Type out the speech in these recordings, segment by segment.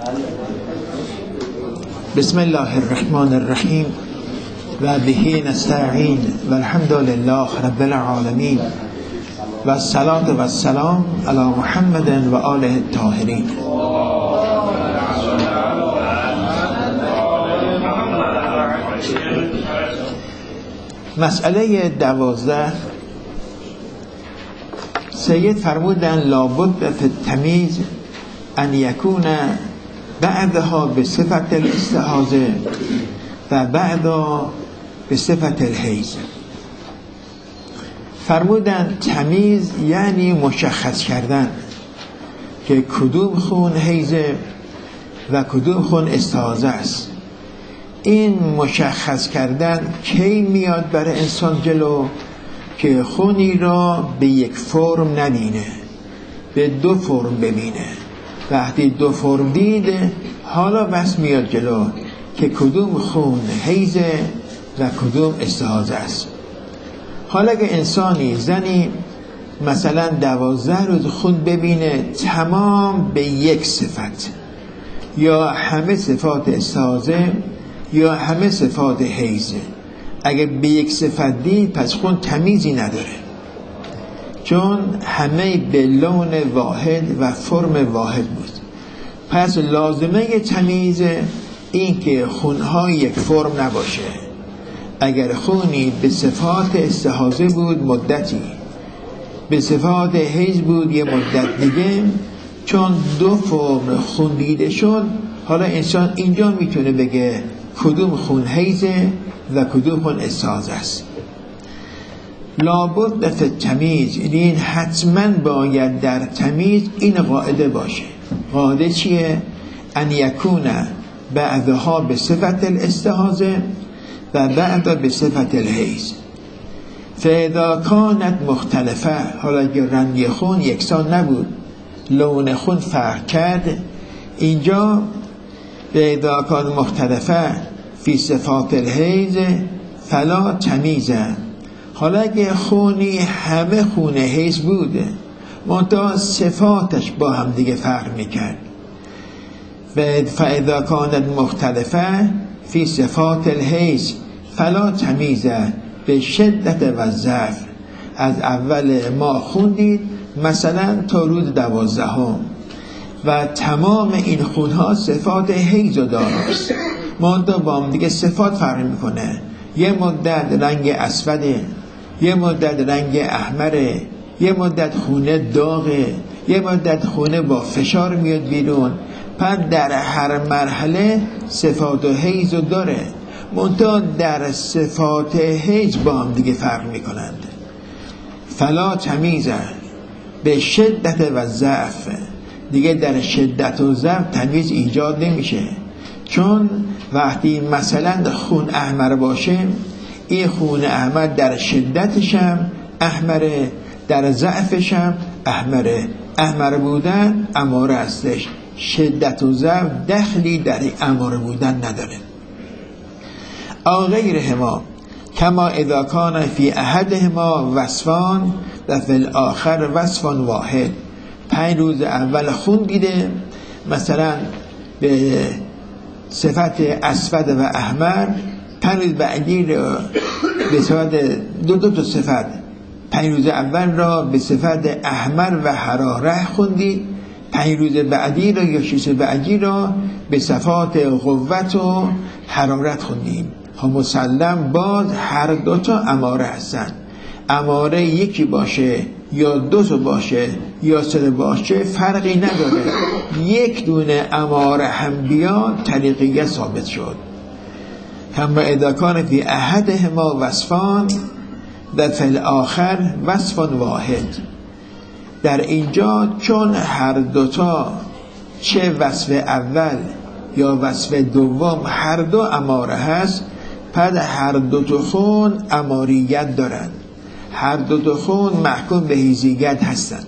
بسم الله الرحمن الرحیم و به نستعین و الحمد لله رب العالمین و الصلاة و السلام علی محمد و آله الطاهرین. مسئله 12. سید فرمودن لابد فی التمیز ان یکون بعدها به صفت الاستعاذه و بعدا به صفت الحیز. فرمودن تمیز یعنی مشخص کردن که کدوم خون حیزه و کدوم خون استعاذه است. این مشخص کردن کی میاد برای انسان جلو؟ که خونی را به یک فرم نبینه، به دو فرم ببینه. وقتی دو فرم دیده حالا بس میاد جلو که کدوم خون حیزه و کدوم استعاذه است. حالا که انسانی زنی مثلا 12 روز خون ببینه تمام به یک صفت، یا همه صفات استعاذه یا همه صفات حیزه، اگه به یک صفت دید پس خون تمیزی نداره، چون همه به لون واحد و فرم واحد بود. پس لازمه تمیز این که خونها یک فرم نباشه. اگر خونی به صفات استعاذه بود مدتی، به صفات حیض بود یه مدت دیگه، چون دو فرم خون دیده شد حالا انسان اینجا میتونه بگه کدوم خون حیضه و کدوم خون استعاذه است. لابد فی التمیز، این حتما باید در تمیز این قاعده باشه. قاعده چیه؟ ان یکون بعضها به صفت الاستعاذه و بعض به صفت الحیض. فاذا کانت مختلفه، حالا اگر رنگ خون یکسان نبود، لون خون فرق کرد، اینجا فاذا کان مختلفه فی صفات الحیض فلا تمیزه. حالا اگه خونی همه خون حیض بوده منتها صفاتش با هم دیگه فرق میکرد، فاذا کانت مختلفه فی صفات الحیض فلا تمیزه به شدت و ضعف. از اول ما خوندید مثلا تا روز 12 و تمام این خونها صفات حیض و داراست، منتها با هم دیگه صفات فرق میکنه. یه مدت رنگ اسوده، یه مدت رنگ احمره، یه مدت خونه داغه، یه مدت خونه با فشار میاد بیرون. پس در هر مرحله صفات حیض داره، منتها در صفات حیض با هم دیگه فرق میکنند. فلا تمیزه به شدت و ضعف، دیگه در شدت و ضعف تمیز ایجاد نمیشه. چون وقتی مثلا خون احمر باشه، این خون احمر در شدتش هم احمره، در ضعفش هم احمره. احمر بودن اماره هستش، شدت و ضعف دخلی در اماره بودن نداره. او غیرهما کما اذا کان فی احدهما وصفان و فی الاخر وصف واحد. 5 روز اول خون دیده مثلا به صفت اسود و احمر، 5 روز بعدی را به صفت دو تا صفت، 5 روز اول را به صفت احمر و حراره خوندی، 5 روز بعدی را یا 6 بعدی را به صفات قوت و حرارت خوندیم. مسلم باز هر دوتا اماره هستن. اماره یکی باشه یا 2 تا باشه یا 3 باشه فرقی نداره، یک دونه اماره هم بیاد طریقیت ثابت شد. هم اذا کان فی احدهما وصفان و فی الاخر وصف واحد. در اینجا چون هر دوتا چه وصف اول یا وصف دوم هر دو اماره هست، پس هر دو تا خون اماریت دارند، هر دو تا خون محکوم به حیضیت هستند.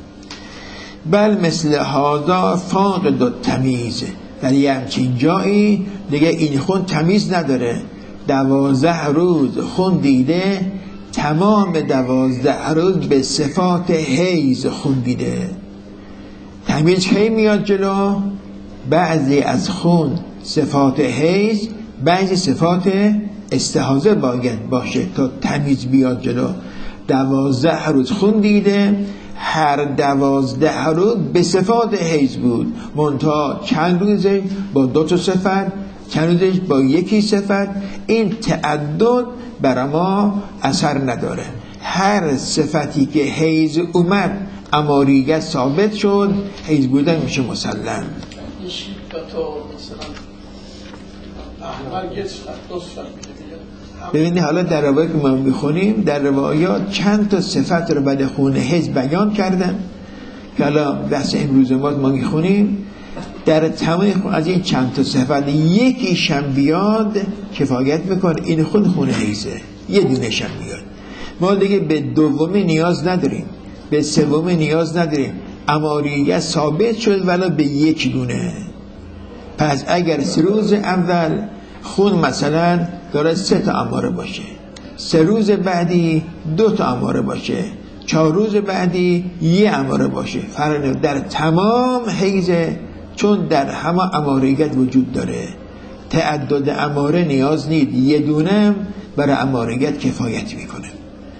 بل مثل هذا فاقد التمیز، در یه همچین جایی دیگه این خون تمیز نداره. 12 روز خون دیده، تمام 12 روز به صفات حیض خون دیده. تمیز کی میاد جلو؟ بعضی از خون صفات حیض، بعضی صفات استحاضه باید باشه تا تمیز بیاد جلو. 12 روز خون دیده، هر 12 روز به صفات حیض بود، منتها چند روزه با 2 صفت، چند روزش با 1 صفت. این تعدد برای ما اثر نداره. هر صفتی که حیض اومد اما ریگت ثابت شد، حیض بودن میشه مسلم. ببینید حالا در روایات که ما میخونیم، در روایات چند تا صفت رو بعد خون حیض بیان کردن که حالا بحث امروز ما میخونیم. در تمام از این چند تا صفت یکیش هم بیاد کفایت میکنه، این خون حیضه، یه دونش هم بیاد. ما دیگه به دومی نیاز نداریم، به سومی نیاز نداریم، اماریت ثابت شد ولی به 1 دونه. پس اگر 3 روز اول خون مثلا داره 3 تا اماره باشه، 3 روز بعدی 2 تا اماره باشه، 4 روز بعدی 1 اماره باشه، فرق در تمام حیضه، چون در همه اماریت وجود داره. تعدد اماره نیاز نید، 1 دونه برای اماریت کفایت میکنه.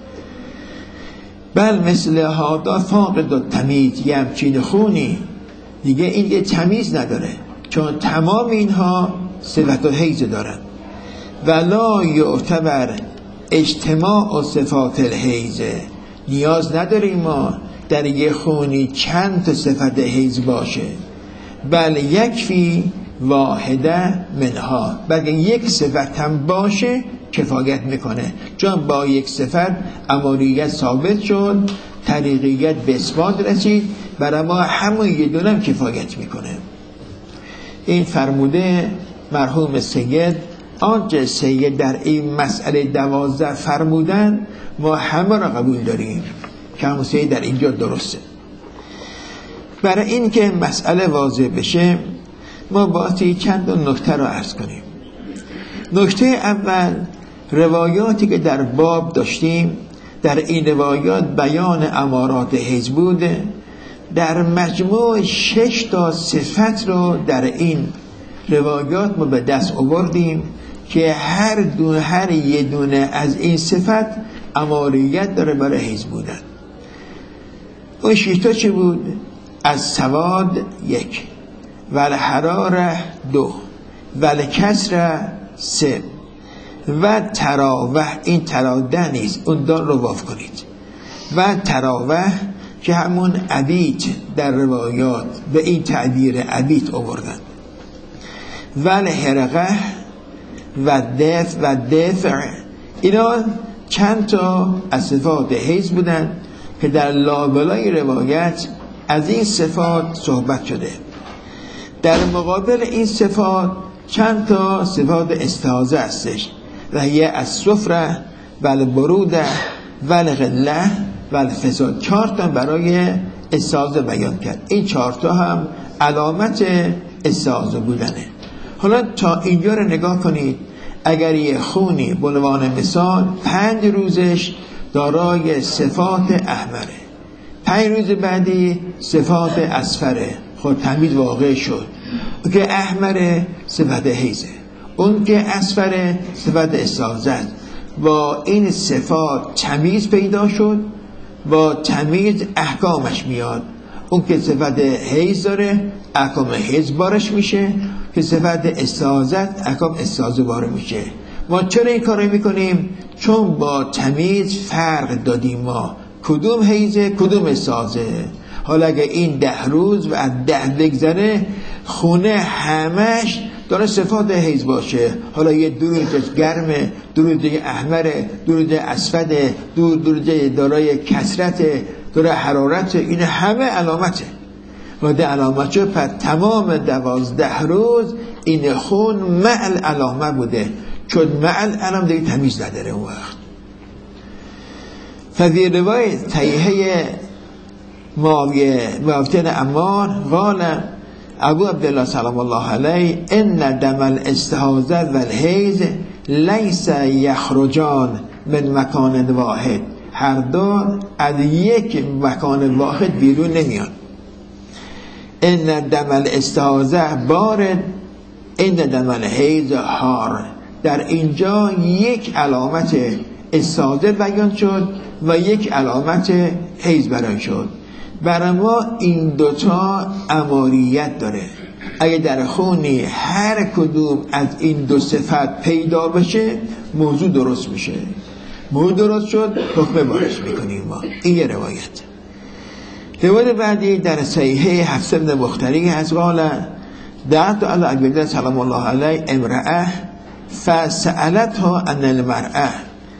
بل مثل هادا فاقد التمیز، یه همچین خونی دیگه این یه تمیز نداره، چون تمام اینها صفت و حیض دارن. ولا یعتبر اجتماع صفات الحیض، نیاز نداریم ما در یه خونی چند تا صفت حیض باشه، بل یکفی واحده منها، بلکه 1 صفت هم باشه کفایت میکنه، چون با 1 صفت اماریت ثابت شد، طریقیت به اثبات رسید، برای ما همون 1 دونه هم کفایت میکنه. این فرموده مرحوم سید، آنچه سید در این مسئله 12 فرمودن ما همه را قبول داریم که همون سید در اینجا درسته. برای این که مسئله واضح بشه ما باید چند نکته را عرض کنیم. نکته اول، روایاتی که در باب داشتیم، در این روایات بیان امارات حیض بوده. در مجموع 6 تا صفت رو در این روایات ما به دست آوردیم که هر یه دونه از این صفت اماریت داره برای حیض بودن. اون 6 تا چی بود؟ از سواد 1، ول حراره 2، ول کسره 3، و تراوح، این تراده نیست، اون دان رو واف کنید، و تراوح که همون عبیت در روایات به این تعبیر عبیت آوردن، ول حرقه و دفع، اینا چند تا از صفات حیض بودن که در لابلای روایت از این صفات صحبت شده. در مقابل این صفات چند تا صفات استحاضه هستش، رهیه از صفره ول بروده ول غله ول فساد. 4 تا برای استحاضه بیان کرد، این 4 تا هم علامت استحاضه بودنه. حالا تا اینجا رو نگاه کنید، اگر یه خونی به عنوان مثال 5 روزش دارای صفات احمره، 5 روز بعدی صفات اصفره، خود تمیز واقع شد. اون که احمره صفت حیضه، اون که اصفره صفت استحاضه. با این صفات تمیز پیدا شد، با تمیز احکامش میاد. اون که صفت حیض داره احکام حیض بارش میشه، که صفت استحاضه احکام استحاضه بار میشه. ما چرا این کار میکنیم؟ چون با تمیز فرق دادیم ما کدوم حیضه کدوم استحاضه. حالا اگه این 10 روز و از 10 بگذره خونه همش داره صفات حیض باشه، حالا یه 2 روز گرمه، 2 روز احمره، 2 روز اسفده، 2 روز دارای کثرت، داره حرارت، این همه علامته و ده علامت شد. پس تمام 12 روز این خون معل علامه بوده، چون معل علامه دیگه تمیز نداره. اون وقت ففی روایت تیهه معاویه عمار قال ابو عبدالله سلام الله علیه ان دم الاستحاضه و الحیض لیس یخرجان من مکان واحد، هر دو از یک مکان واحد بیرون نمیان. ان دم الاستعاذه بارد ان دم الحیض حار. در اینجا یک علامت استعاذه بیان شد و یک علامت حیض بیان شد. برای ما این دوتا اماریت داره. اگه در خونی هر کدوم از این دو صفت پیدا بشه موضوع درست میشه. موضوع درست شد حکم بارش میکنیم ما. این یه روایت. روایت بعدی در صحیحه حفصه بن مختری هست. قال دعت علی ابی سلام الله علیه امرأه فسألتها عن المرأه.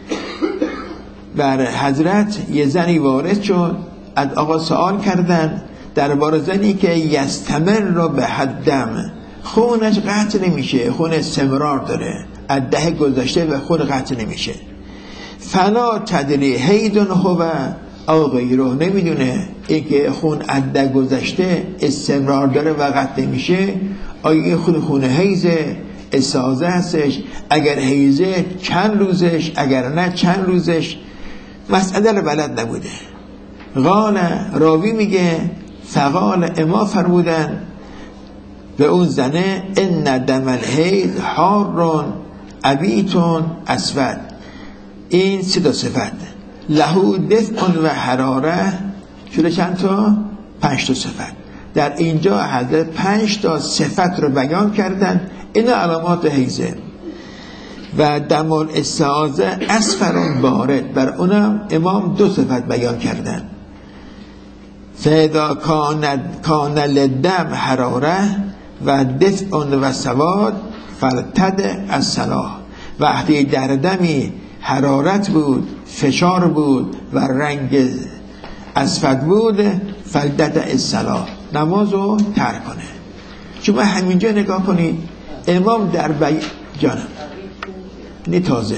بر حضرت یه زنی وارد شد، از آقا سوال کردن درباره زنی که یستمر را به حدم، خونش قطع نمیشه، خون استمرار داره، از ده گذشته و خون قطع نمیشه. فلا تدری حیض هو او غیره، نمیدونه این که خون از ده گذشته استمرار داره و قطع نمیشه، آیا این خون حیضه استعاذه هستش، اگر حیضه چند روزش، اگر نه چند روزش، مسئله رو بلد نبوده. قال راوی میگه فقال اما فرمودن به اون زنه ان دم الحیض حار عبیتون اسود. این سه تا صفت لهو دفع و حراره شده چند تا؟ 5 تا صفت. در اینجا حضرت 5 تا صفت رو بیان کردن. این علامات حیضه. و دم الاستعاذه اصفر بارد، بر اونم امام 2 صفت بیان کردن. فاذا کان للدم حراره و دفع و سواد فلتد الصلاة. وقتی در دمی حرارت بود، فشار بود و رنگ اسود بود، فلتد الصلاة، نمازو ترک کنه. شما همینجا نگاه کنید، امام در جانم نی تازه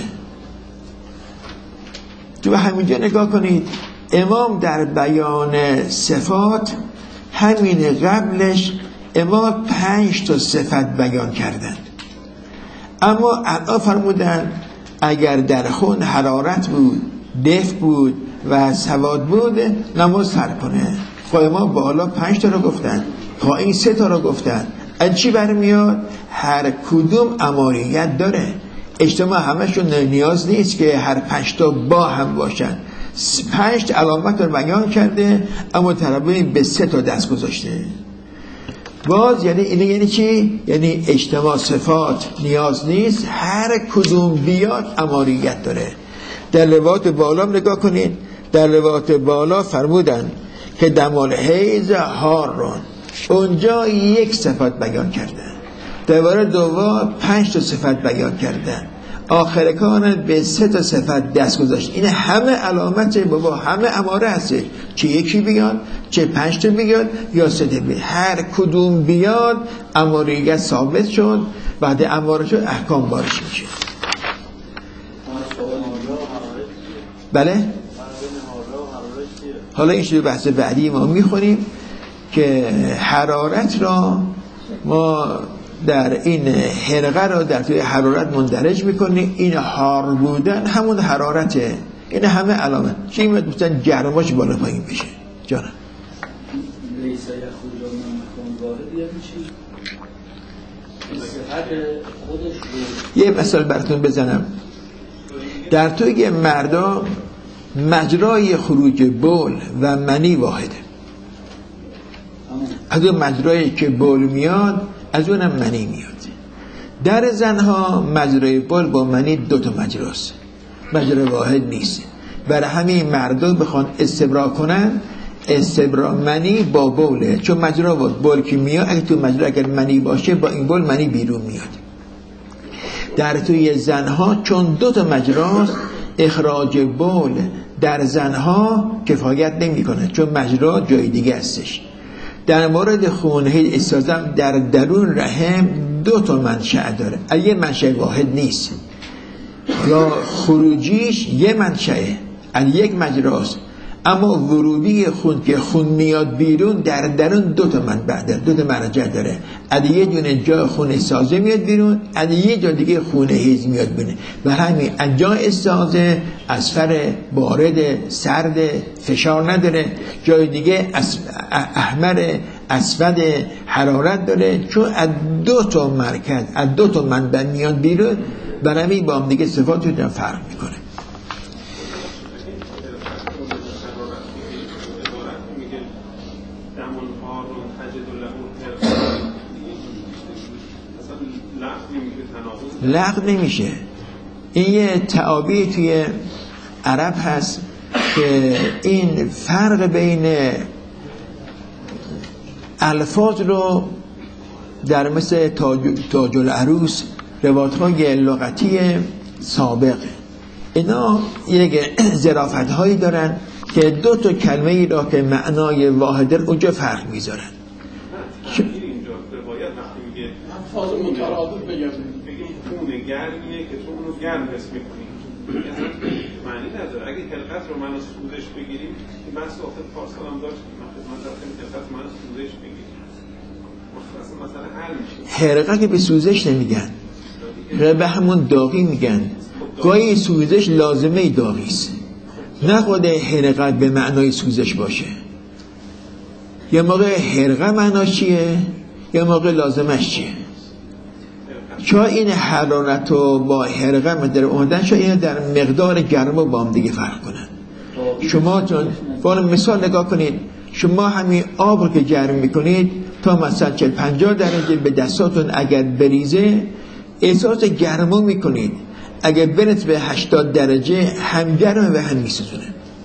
شما همینجا نگاه کنید، امام در بیان صفات همین قبلش امام 5 تا صفت بیان کردند، اما الان فرمودن اگر در خون حرارت بود، دفع بود و سواد بود، نماز ترک کنه. خب امام بالا 5 تا رو گفتن، پایین 3 تا رو گفتن. از چی برمیاد؟ هر کدوم اماریت داره. اجتماع همشون نیاز نیست که هر 5 تا با هم باشن. 5 علامت رو بیان کرده، اما طرفین به 3 تا دست گذاشته. باز یعنی اینه یعنی چی؟ یعنی اجتماع صفات نیاز نیست، هر کدوم بیاد اماریت داره. در روایت بالا نگاه کنید، در روایت بالا فرمودن که دم الحیض حار، اونجا 1 صفت بیان کردن. در روایت دوم 5 تا صفت بیان کردن. آخر کار به 3 تا صفت دست گذاشت. این همه علامت بابا، همه اماره هسته، چه یکی بیاد، چه 5 تا بیاد یا 3 تا بیاد، هر کدوم بیاد اماریت ثابت شد. بعد اماره شد احکام بارش میشه. بله؟ حالا این شده بحث بعدی ما میخونیم که حرارت را ما در این حرقه را در توی حرارت مندرج میکنیم. این حار بودن همون حرارته. این همه علامه چی مثلا گرماش بالا پایین بشه. جانم لیسا یخرج من مکان واحد یعنی چی؟ یه مثال براتون بزنم. در توی مردا مجرای خروج بول و منی واحده. از اون مجرایی که بول میاد از اونم منی میاد. در زنها مجرای بول با منی 2 تا مجراست، مجرای واحد نیست. برای همین مردا بخوان استبرا کنن، استبرا منی با بوله، چون مجرا بول که میاد، اگه تو مجرا اگر منی باشه با این بول منی بیرون میاد. در توی زنها چون 2 تا مجراست، اخراج بول در زنها کفایت نمیکنه، چون مجرا جای دیگه هستش. در مورد خونه‌ی استعاذه در درون رحم 2 تا منشأ داره، یه منشأ واحد نیست. یا خروجیش یه منشأه، یک مجراست، اما ورودی خون که خون میاد بیرون در درون 2 تا منبع داره، 2 تا مرجع داره. از یه دونه جای خون استعاذه میاد بیرون، از یه جای دیگه خون حیض میاد بیرون. و همین از جای استعاذه اصفر، بارد، سرد، فشار نداره. جای دیگه احمر، اسود حرارت داره، چون از دو تا مرکز، از دو تا منبع میاد بیرون، برای با هم دیگه صفاتشون فرق میکنه. لغو نمیشه. این یه تعابیر توی عرب هست که این فرق بین الفاظ رو در مثل تاج العروس، روایت‌های لغتی سابق، اینا یک ظرافت هایی دارن که دو تا کلمه ای را که معنای واحد اونجا فرق میذارن. اینجا روایت وقتی میگه الفاظ مترادف بگیم خونه گرمیه که تو اونو گرم حس میکنی، معنی نداره. اگه خلقت رو من سوزش بگیریم که بحث آخر پارسال هم داشت، من خدمت رفتیم خلقت من سوزش بگیریم مثلا حل میشه. حرقه که به سوزش نمیگن، به همون داغی میگن. گاهی سوزش لازمه داغی است، نه خود حرقه به معنای سوزش باشه. یه موقع حرقه معناش چیه، یه موقع لازمش چیه. چون این حرارت رو با حرقه مدر اومدن، شاید این در مقدار گرما با هم دیگه فرق کنن. شما چون مثال نگاه کنید، شما همین آب رو که گرم میکنید تا مثلا 40-50 درجه به دستاتون اگر بریزه احساس گرما میکنید، اگر برسه به 80 درجه هم گرمه و هم میسوزونه.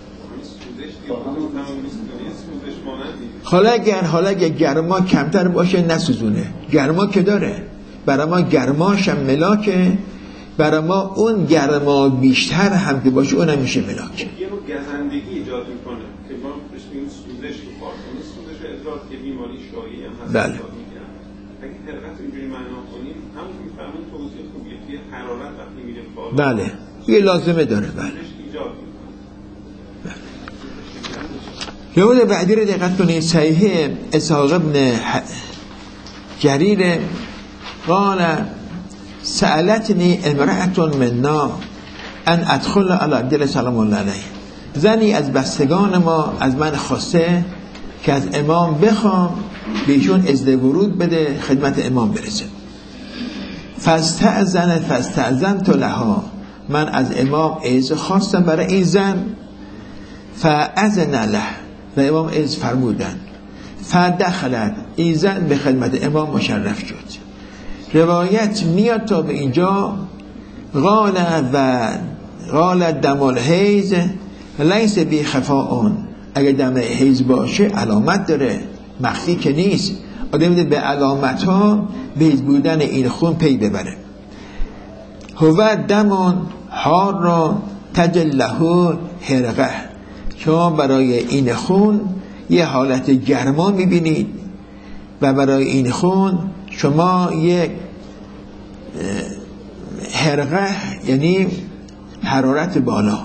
حالا اگر گرما کمتر باشه نسوزونه، گرما که داره، برای ما گرماش هم ملاکه، برای ما اون گرما بیشتر هم که باشه اونم میشه ملاک. یه نوع گزندگی ایجاد میکنه که ما بهش میگیم سوزش رو پارتون، سوزش ادرار که بیماری شایعی هم هست. بله. اگه حرقت اینجوری معنا کنیم، همون که میفهمیم توضیح خوبیه که حرارت وقتی میره بالا، بله یه لازمه داره. بله ایجاد میکنه. یه بعدی رو دقت کنید، صحیح اسحاق ابن جریر قال سألتنی امرأة منا ان ادخل علی عبدالله سلام الله علیه، زنی از بستگان ما از من خواسته که از امام بخوام بهشون اذن ورود بده، خدمت امام برسه. فاستأذنت لها، من از امام اذن خواستم برای این زن. فاذن له، و امام اذن فرمودن. فدخلت، این زن به خدمت امام مشرف شد. روایت میاد تا به اینجا قال دم الحیض لیس بی خفاء، اگر دم حیض باشه علامت داره، مخفی که نیست. آدم به علامت ها به حیض بودن این خون پی ببره. هو دم حار را تجله حرقه، شما برای این خون یه حالت گرما میبینید و برای این خون شما یک حرقه یعنی حرارت بالا.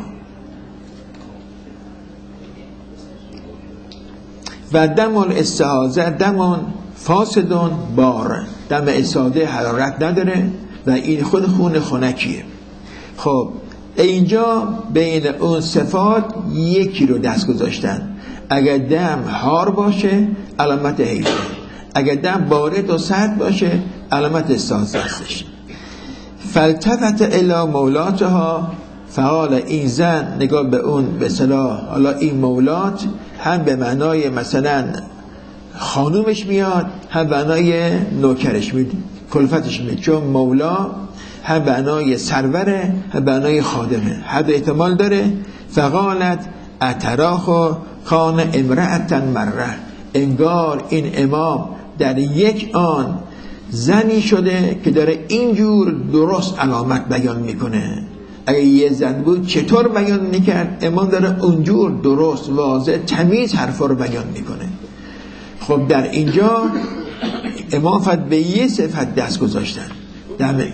و دم الاستحاضه دم فاسدون بار، دم استحاضه حرارت نداره و این خود خون خنکیه. خب اینجا بین اون صفات یکی رو دست گذاشتن. اگر دم حار باشه علامت حیضه، اگر دم بارد و سرد باشه علامت استحاضه هستش. فالتفت الی مولاتها، فقال، این زن نگاه به اون به اصطلاح، حالا این مولات هم به معنای مثلا خانومش میاد، هم به معنای نوکرش میاد، کلفتش میاد، چون مولا هم به معنای سروره، هم به معنای خادمه، حد احتمال داره. فقالت اتراخو کان امرأة مره، انگار این امام در یک آن زنی شده که داره اینجور درست علامت بیان میکنه. اگه یه زن بود چطور بیان میکرد؟ امام داره اونجور درست واضح تمیز حرفا رو بیان میکنه. خب در اینجا امام فقط به یه صفت دست گذاشتن. دمه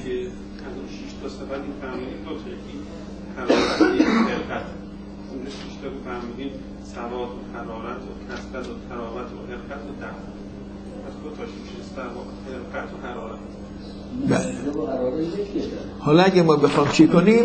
سواد و حرارت و کسبت و تراوت و حرقت و دم، از دو تاش میشه حرقت و حرارت. بله. حالا اگه ما بخوام چی کنیم،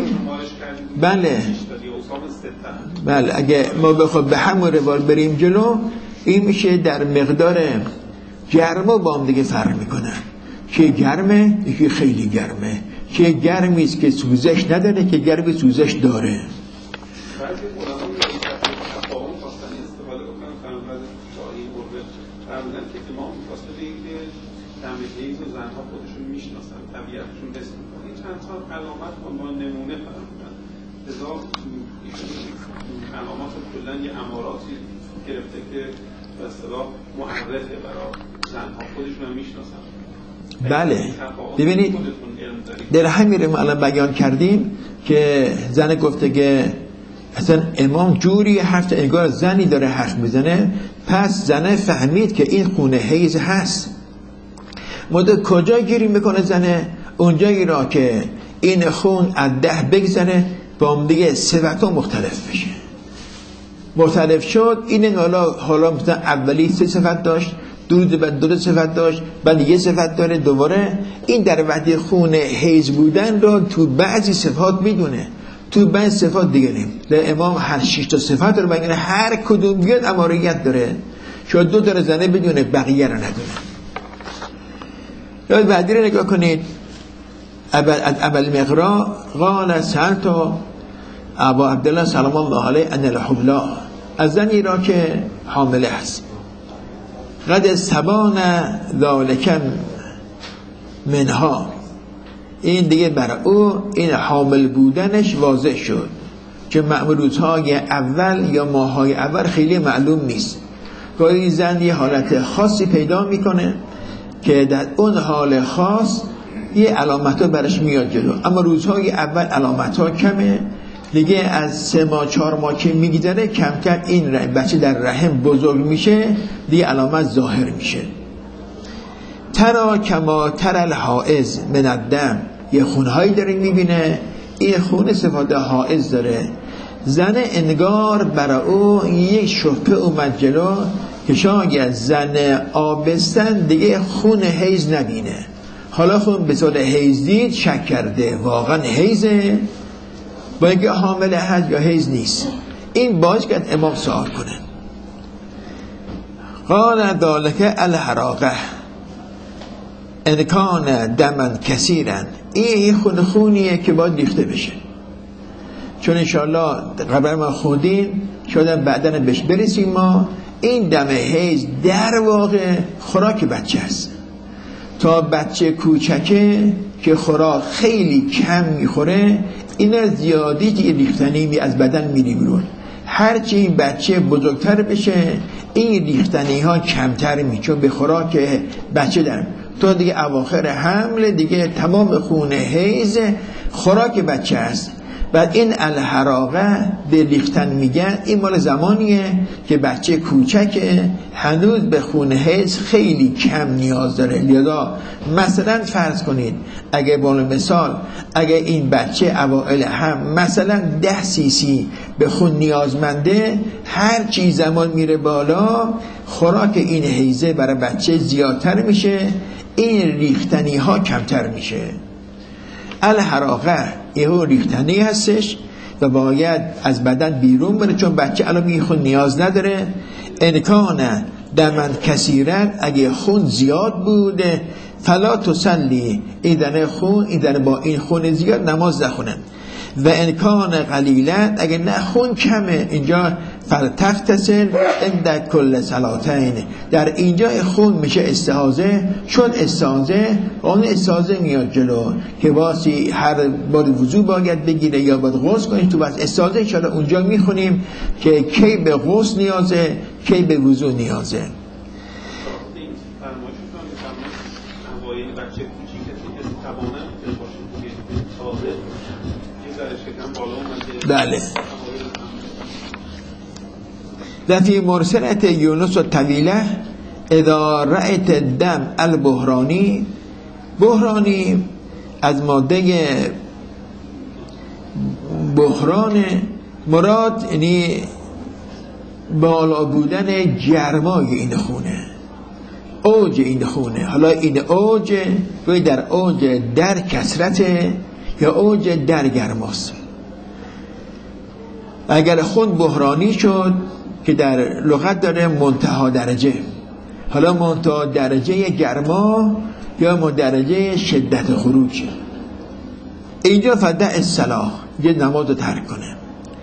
بله اگه ما بخوام به همون روال بریم جلو، این میشه در مقدار گرما با هم دیگه فرق میکنن، که گرمه یکی خیلی گرمه، که گرمی است که سوزش نداره، که گرمی سوزش داره. بعضی علما تفاهم خواستن استفاده بکنن فرمودن شاهی مورد فرمودن که امام می‌خواسته بگه که دم حیض و زنها خودشون میشناسن، طبیعتشون حس می‌کنن. این چند تا علامت با نمونه فرمودن. لذا علامات کلاً یه اماراتی گرفته که به اصطلاح معرفه برای زنها خودشون هم میشناسن. بله ببینید در همین ما الان بیان کردیم که زن گفته که اصلا امام جوری حرف انگار زنی داره حرف میزنه، پس زنه فهمید که این خون حیض هست. مدت کجا گیری میکنه زنه؟ اونجایی را که این خون از 10 بگذره با هم دیگه صفت مختلف بشه. مختلف شد، این حالا مثلا اولی 3 صفت داشت، بعد 2 صفت داشت، بعد 1 صفت داره، دوباره این در وقتی خون حیض بودن را تو بعضی صفات میدونه، تو بعضی صفات دیگه نیم. در امام هر 6 تا صفت رو بگیره، هر کدوم بیاد اماریت داره، شاید 2 تا زنه بدونه بقیه رو ندونه. یاد بعدی رو نگاه کنید. اول مقرا قال سألت ابا عبدالله سلام الله علیه ان الحبلا، از زنی را که حامله هست، قد سبان ذالک منها، این دیگه برای او این حامل بودنش واضح شد، که روزهای اول یا ماههای اول خیلی معلوم نیست. گاهی زن یه حالت خاصی پیدا میکنه که در اون حال خاص یه علامت ها برش میاد جلو، اما روزهای اول علامت ها کمه، دیگه از 3 ماه 4 ماه که میگذره کم کم این بچه در رحم بزرگ میشه، دیگه علامت ظاهر میشه. ترا کما تر الحائض من الدم، یه خونهایی داره میبینه، این خون صفات حائض داره. زن انگار برای او یک شبهه اومد جلو که شاید زن آبستن دیگه خون حیض نبینه، حالا خون به صورت حیض دید، شک کرده واقعا حیضه با اینکه حامله هست یا حیض نیست. این باز که امام سوال کنه. قال ذالک الحراقه ان کان دمن کثیرا، این خونیه که باید ریخته بشه، چون انشاءالله قبل ما خودیم شدن بعدن بهش برسیم. ما این دم حیض در واقع خوراک بچه است. تا بچه کوچکه که خوراک خیلی کم میخوره، این زیادی که ریختنی از بدن میری بیرون. هرچی این بچه بزرگتر بشه این ریختنی ها کمتر می، چون به خوراک بچه دارم. تا دیگه اواخر حمل دیگه تمام خون حیض خوراک بچه است. بعد این الحراقه به ریختن میگن، این مال زمانیه که بچه کوچکه، هنوز به خون حیض خیلی کم نیاز داره. لذا مثلا فرض کنید اگه بالا مثال اگه این بچه اوائل هم مثلا 10 cc به خون نیازمنده، هر چی زمان میره بالا خوراک این حیضه برای بچه زیادتر میشه، این ریختنی ها کمتر میشه. الحراقه یهو ریختنی هستش و باید از بدن بیرون بره، چون بچه الان خون نیاز نداره. انکان دمن کثیرن، اگه خون زیاد بوده فلا تصلی، ایدن خون ایدن با این خون زیاد نماز نخونن. و انکان قلیلن، اگه نه خون کمه، اینجا فلتغتسل عند کل صلاتین، در اینجا خون میشه استحاضه، چون استحاضه اون استحاضه میاد جلو که واسه هر بار وضو باید بگیره یا باید غسل کنه. تو بس استحاضه ان اونجا میخونیم که کی به غسل نیازه کی به وضو نیازه. بله. فی مرسلت یونس الطویله اذا رأیت الدم البحرانی، بحرانی از ماده بحران مراد یعنی بالا بودن گرمای این خونه، اوج این خونه. حالا این اوج گوی در اوج در کثرت یا اوج در گرماست. اگر خون بحرانی شد که در لغت داره منتها درجه، حالا منتها درجه گرما یا درجه شدت خروج. اینجا فدع الصلاة یه نماز رو ترک کنه.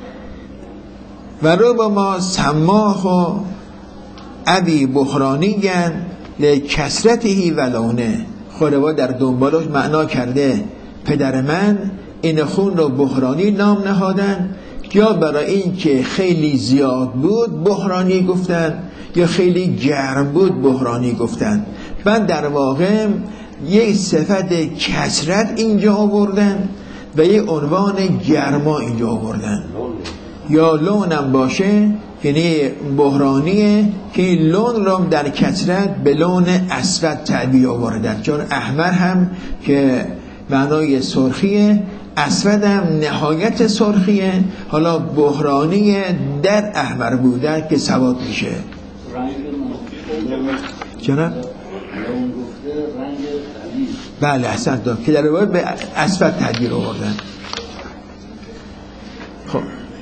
و رو با ما سماه و ابی بحرانیگن لکسرتهی و لونه، خوروا در دنبالش معنا کرده پدر من این خون رو بحرانی نام نهادن، یا برای این که خیلی زیاد بود بحرانی گفتن، یا خیلی گرم بود بحرانی گفتن. من در واقع یک صفت کسرت اینجا آوردن و یک عنوان گرما اینجا آوردن. یا لونم باشه یعنی بحرانیه که این لون رو در کسرت به لون اسود تعبیر آوردن، چون احمر هم که معنای سرخیه، اسود هم نهایت سرخیه. حالا بحرانی در احمر بودن که سواد میشه. جناب بله احسن داد که در روایت به اسود تعبیر آوردن. خب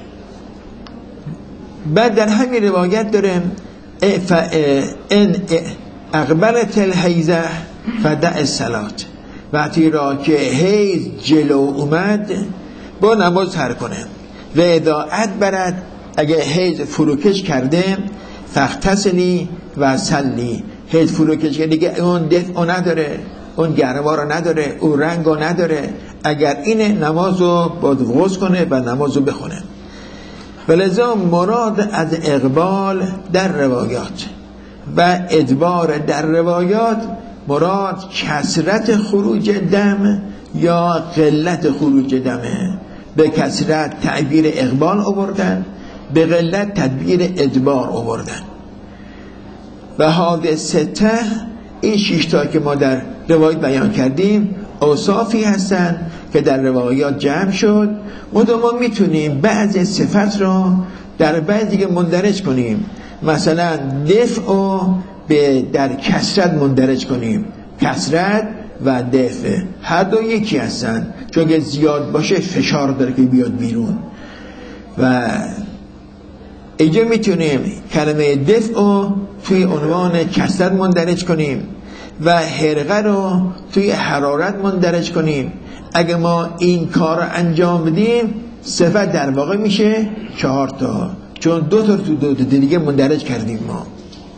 بعد در همین روایت داریم ان اقبلت الحیزه فدع الصلاة، وقتی را که حیز جلو اومد با نماز ترک کنه. و اذا ادبرت، اگه حیز فروکش کرده فاغتسلی و صلی، حیز فروکش کرده دیگه اون دفع نداره، اون گرما رو نداره، اون رنگ رو نداره، اگر این نماز رو باید غسل کنه و نماز رو بخونه. ولذا مراد از اقبال در روایات و ادبار در روایات مراد کثرت خروج دم یا قلت خروج دمه. به کثرت تعبیر اقبال آوردن، به قلت تعبیر ادبار آوردن. و حادثه این 6 تا که ما در روایت بیان کردیم اوصافی هستن که در روایات جمع شد. ما میتونیم بعضی صفت رو در بعضی که مندرج کنیم، مثلا دفع رو در کثرت مندرج کنیم. کثرت و دفع هر دو یکی هستن، چون که زیاد باشه فشار داره که بیاد بیرون. و اینجا میتونیم کلمه دفع رو توی عنوان کثرت مندرج کنیم و حرقه رو توی حرارت مندرج کنیم. اگه ما این کار رو انجام بدیم صفت در واقع میشه 4 تا، چون 2 تا تو 2 تا دیگه مندرج کردیم ما.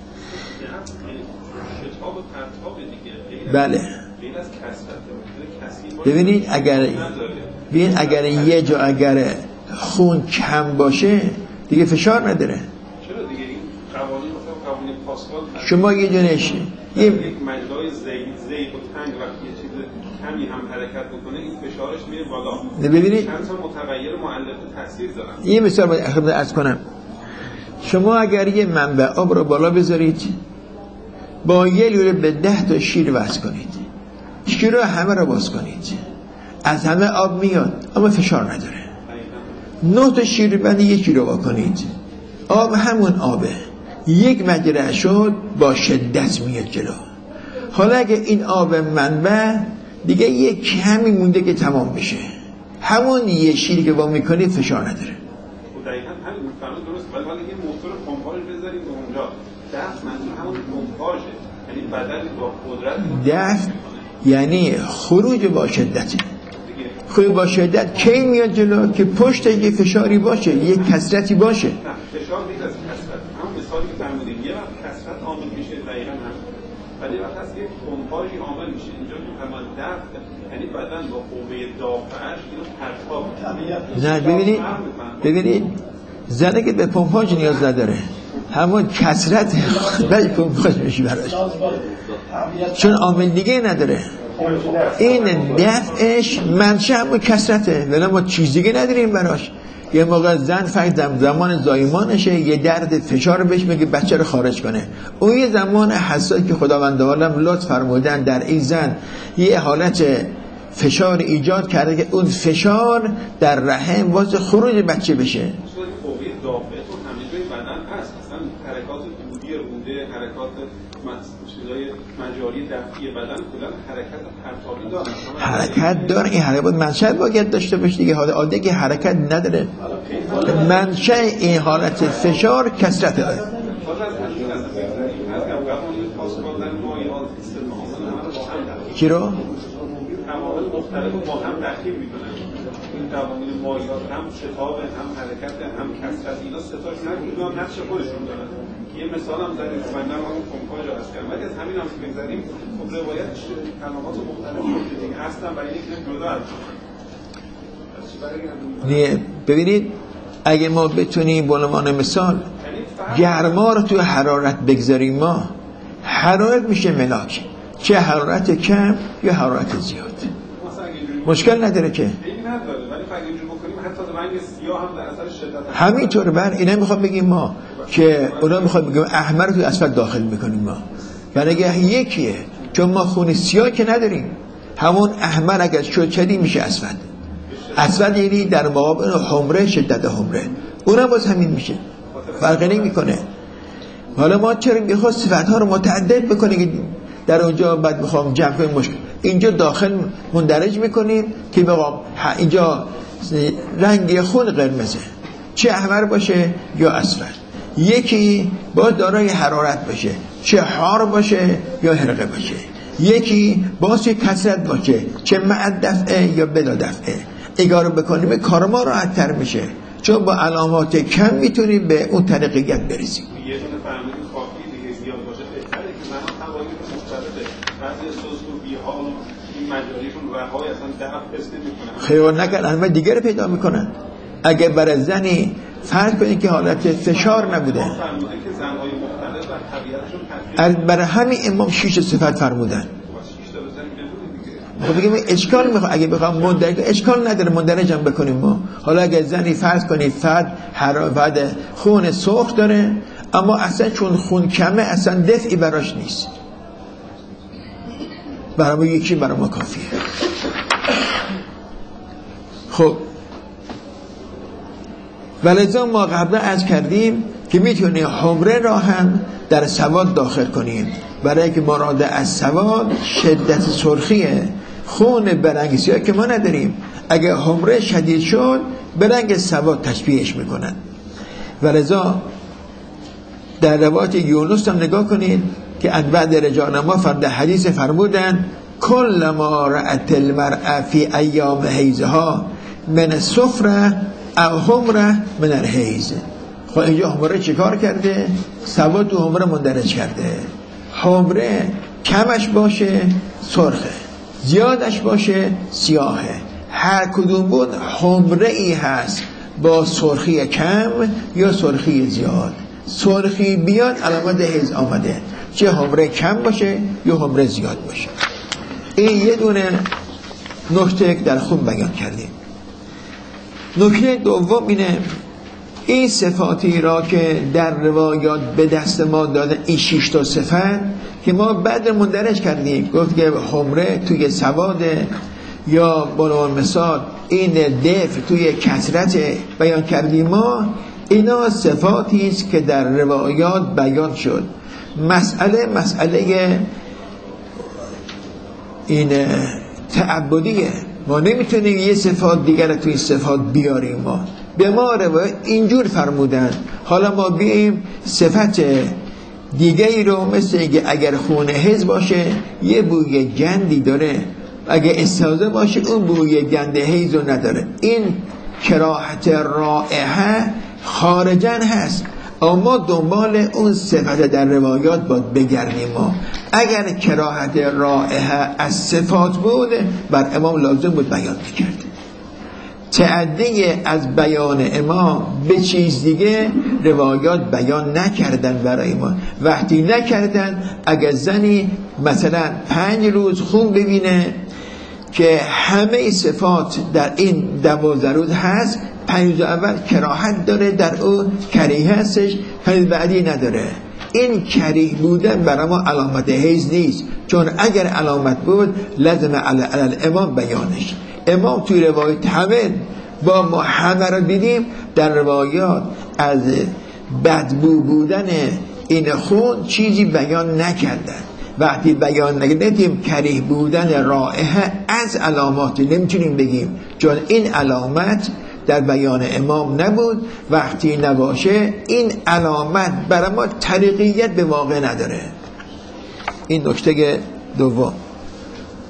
بله ببینید اگر یه جا اگر خون کم باشه دیگه فشار نداره. چرا دیگه این قوانین مثلا قوانین پاسکال شما یه جونش یک مجرای زید و تنگ وقتی یه چیز کمی هم حرکت بکنه این فشارش میره بالا. ببینید چند تا متغیر معلق تاثیر دارن. یه مثال عرض کنم. شما اگر یه منبع آب رو بالا بذارید با یه لوله به 10 تا شیر وصل کنید، شیر رو همه رو باز کنید، از همه آب میاد اما فشار نداره. 9 تا شیر بند یکی رو واکنید، آب همون آبه، یک مجرعه شد با شدت میاد جلو. حالا اگه این آب منبع دیگه یک کمی مونده که تمام بشه، همون یه شیری که وا میکنید فشار نداره. دقیقاً همین فرمود درست. ولی حالا یه موتور پمپاژ بذارید اونجا، دفع منظور همون پمپاژه، یعنی بدن با قدرت دفع یعنی خروج با شدت. خروج با شدت کی میاد جلو؟ که پشت یه فشاری باشه، یه کثرتی باشه. نه فشار نیست از کثرت. همون مثالی که فرمودید یه وقت کثرت عامل میشه دقیقاً هم، ولی وقت هست که پمپاژی عامل میشه. اینجا که فرمان دفع یعنی بدن با قوه دافعش اینو پرتاب. نه ببینید زنه که به پمپاژ نیاز نداره، همون کثرت به پمپاژ میشه براش، چون عامل دیگه نداره. این دفعش منشه همون کثرته، ولی ما چیز دیگه نداریم براش. یه موقع زن فقط زمان زایمانشه یه درد فشار بهش میگه بچه رو خارج کنه، اون یه زمان حساسی که خداوند عالم لطف فرمودن در این زن یه حالت فشار ایجاد کرده که اون فشار در رحم واسه خروج بچه بشه. قوه دافعتون همیشه بدن هست، مثلا حرکات دودی روده، حرکات چیزای مجاری دفعی بدن کلا حرکت پرتابی داره. حرکت داره، این حرکت منشأ باید داشته باشه دیگه. حال عاده که حرکت نداره، منشأ این حالت فشار کثرت داره. چی رو؟ عوامل مختلف با هم ترکیب میکنن. این قوانین مایات هم شتاب هم حرکت هم کثرت، اینا ستاش هم نقش خودشون دارن. یه مثال هم زدیم من همون کنکاژ رو عرض کردم. ولی از همین هم که بگذاریم خب روایت کلمات مختلف دیگه هستن و اینکه جدا از ببینید اگه ما بتونیم به عنوان مثال گرما رو توی حرارت بگذاریم، ما حرارت میشه ملاک، چه حرارت کم یا حرارت زیاد مشکل نداره که همینطور. بر اینه میخوام بگیم ما که اونا میخوام بگیم احمر رو توی اسفل داخل میکنیم ما، ولی اگه یکیه چون ما خون سیاه که نداریم، همون احمر اگر شد چدی میشه اسفل. اسفل یعنی در مقابل حمره شدت حمره، اونم باز همین میشه، فرقی نمیکنه. حالا ما چرا میخواد صفتها رو متعدد بکنیم که در اونجا بعد میخوام جمع کنیم مشکل، اینجا داخل مندرج میکنیم که بگم اینجا رنگ خون قرمزه، چه احمر باشه یا اصفر. یکی با دارای حرارت باشه، چه حار باشه یا حرقه باشه. یکی باز کثرت باشه، چه مع دفعه یا بلا دفعه. اگه بکنیم کار ما راحت‌تر میشه، چون با علامات کم میتونیم به اون طریقیت برسیم. یه دونه فهمیدیم کافی دیگه زیاد باشه بهتره که من حوالی مختلفه، بعضی سوس و بی‌حال این مجاریشون رهای اصلا دفع پس نمی‌کنن، خیر نکن همه دیگه رو پیدا میکنن. اگه برای زنی فرض کنید که حالت فشار نبوده، فرموده که زن‌های مختلف و طبیعتشون برای همین امام 6 صفت فرمودن. خب بگیم اشکال میخوام، اگه بخوام مندرج اشکال نداره مندرج هم بکنیم ما. حالا اگه زنی فرض کنید فرد خون سرخ داره اما اصلا چون خون کمه اصلا دفعی براش نیست، برای ما یکی برای ما کافیه. خب ولذا ما قبلا عرض کردیم که میتونیم حمره را هم در سواد داخل کنیم، برای که مراد از سواد شدت سرخیه، خون برنگ سیاه که ما نداریم. اگه حمره شدید شد برنگ سواد تشبیهش میکنن. ولذا در روایت یونس هم نگاه کنید که از بعد رجال ما فرد حدیث فرمودن کل ما رأت المرأة فی ایام حیزها من صفره او حمره من الحیز. خب اینجا حمره چیکار کرده؟ سواد تو حمره مندرج کرده. حمره کمش باشه سرخه، زیادش باشه سیاهه. هر کدوم بود حمره ای هست با سرخی کم یا سرخی زیاد. سرخی بیاد علامت حیض آمده، چه حمره کم باشه یا حمره زیاد باشه. این یه دونه نکته در خون بیان کردیم. نکته دوم اینه این صفاتی را که در روایات به دست ما داده، این 6 تا صفت که ما بعد مندرج کردیم، گفت که حمره توی سواد یا بنابرای مثال این دفع توی کثرت بیان کردیم. ما اینا صفاتی است که در روایات بیان شد. مسئله این تعبدیه، ما نمیتونیم یه صفات دیگر توی صفات بیاریم. ما به ما روایت اینجور فرمودن، حالا ما بیاییم صفت دیگری رو مثل اگر خون حیض باشه یه بوی گندی داره، اگه استحاضه باشه اون بوی گند حیض رو نداره. این کراهت رائحه خارجن هست، اما دنبال اون صفت در روایات باید بگردیم. ما اگر کراهت رائحه از صفات بود بر امام لازم بود بیان میکرد. تعدی از بیان امام به چیز دیگه روایات بیان نکردن برای ما. وقتی نکردن اگر زنی مثلا 5 روز خون ببینه که همه صفات در این 12 روز هست، 5 روز اول کراهت داره، در اون کریه هستش، 5 بعدی نداره. این کریه بودن برای ما علامت حیض نیست، چون اگر علامت بود لازم علی الامام بیانش. امام توی روایت همه با ما همه را دیدیم در روایات از بدبو بودن این خون چیزی بیان نکردن. وقتی بیان نکردیم کریه بودن رائحه از علامات نمیتونیم بگیم، چون این علامت در بیان امام نبود. وقتی نباشه این علامت برای ما طریقیت به واقع نداره. این نکته دوم.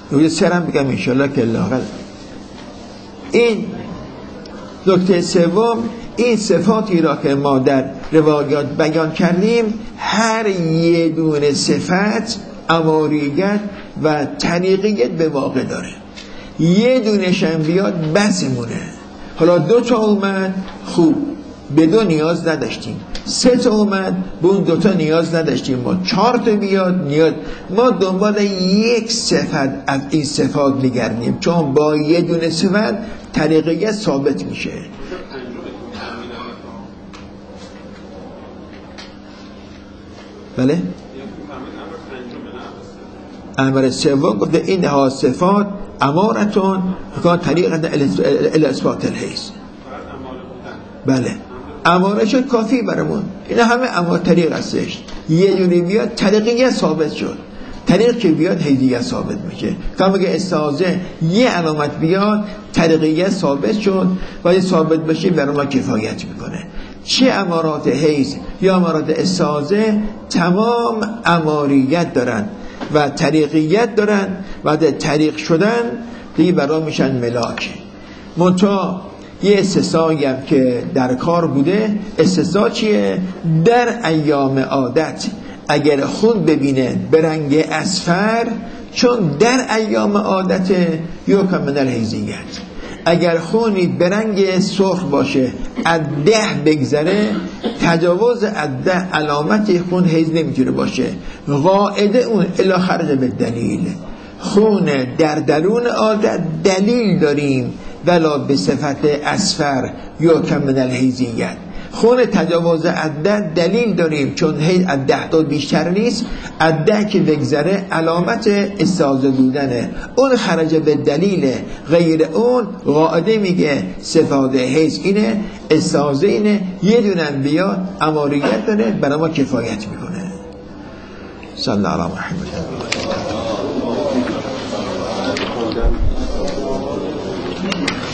نکته سرم بگم انشالله که لاغل. این نکته سوم، این صفاتی را که ما در روایات بیان کردیم، هر یه دونه صفت اماریت و طریقیت به واقع داره. یه دونش هم بیاد بسمونه. حالا 2 تا اومد خوب، به 2 نیاز نداشتیم. 3 تا اومد به اون 2 تا نیاز نداشتیم. ما 4 تا بیاد نیاز. ما دنبال یک صفت از این صفات میگردیم، چون با یه دونه صفت طریقیت ثابت میشه. بله؟ امر سوم گفته این ها صفات امارتون که طریقت الاثبات الحیث. بله، اماره شد کافی برامون. اینا همه امار طریق هستش. یه جوری بیاد طریقیت ثابت شد. طریق که بیاد حیثیت ثابت میشه. کما که استعاذه یه علامت بیاد طریقیت ثابت شد و یه ثابت بشه برای ما کفایت میکنه. چه امارات حیث یا امارات استعاذه تمام اماریت دارن و طریقیت دارن و در طریق شدن دیگه برای میشن ملاک. منتها یه استثنایی هم که در کار بوده. استثنا چیه؟ در ایام عادت اگر خون ببینه به رنگ اصفر، چون در ایام عادت یکم من الحیضیت، اگر خونی به رنگ سرخ باشه از 10 بگذره، تجاوز از 10 علامت خون حیض نمیتونه باشه. قاعده اون الا خرج به دلیل. خون در درون عادت دلیل داریم ولا به صفت اصفر یا کم من الحیضیت. خون تجاوز از 10 دلیل داریم، چون حیض از 10 تا بیشتر نیست. از 10 که بگذره علامت استعاذه بودنه، اون خرج به دلیل. غیر اون قاعده میگه صفات حیض اینه، استعاذه اینه، یه دونم بیاد اماریت داره برای ما کفایت میکنه. صلی الله علیه و محمد.